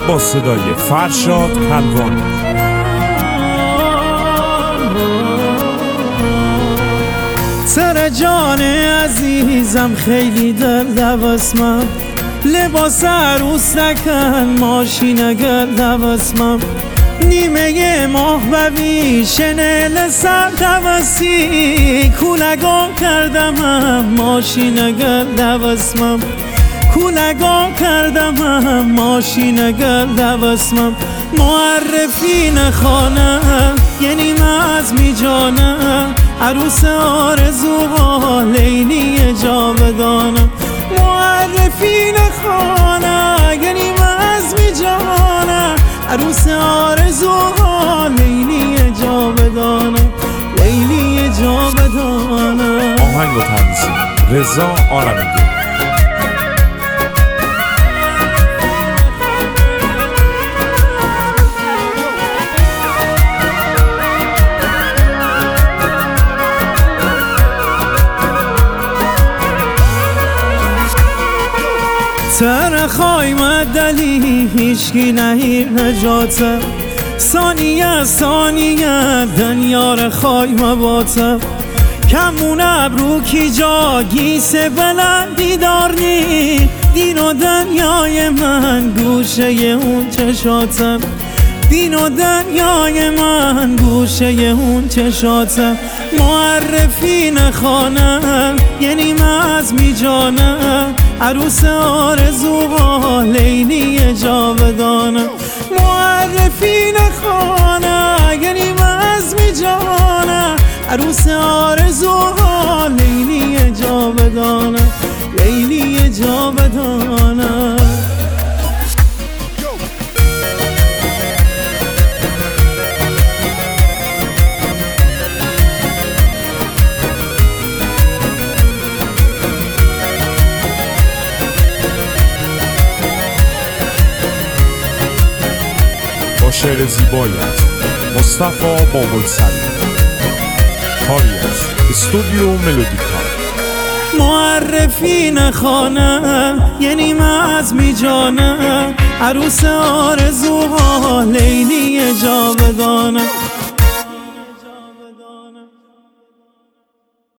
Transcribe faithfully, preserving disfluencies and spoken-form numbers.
با صدای فرشاد کلوانی. سر جان عزیزم خیلی دل دواسمم، لباس عروس نکن ماشین اگر دواسمم، نیمه ماه ببی شنل سر دواسی، کولگاه کردم هم ماشین اگر دواسمم، کولگاه کردم هم ماشین اگر دواسمم، معرفی نخوانم یعنی مزمی جانم، عروس آرزوها لیلی جاودانم، معرفی نخوانم یعنی مزمی جانم، عروس آرزوها لیلی جاودانم، لیلی جاودانم. آهنگ و تنظیم رضا آرمیدون. سر خایمت دلی هیچکی نهیر نجاتم، ثانیه ثانیه دنیار خایمه باتم، کمون ابرو کی جا گیس بلندی دارنی، دین و دنیای من گوشه اون چشاتم، دین و دنیای من گوشه اون چشاتم، معرفی نخوانم یعنی مزمی جانم، عروس آرزوها لیلی جاودانم، معرفی نخوانم یعنی مزمی جانم، عروس آرزوها لیلی جاودانم، لیلی جاودانم. با شعر زیبایت مصطفی بابلسری، کاری از استودیو ملودیکا. معرفی نخوانم یعنی مزمی جانم، عروس آرزوها لیلی جاودانم،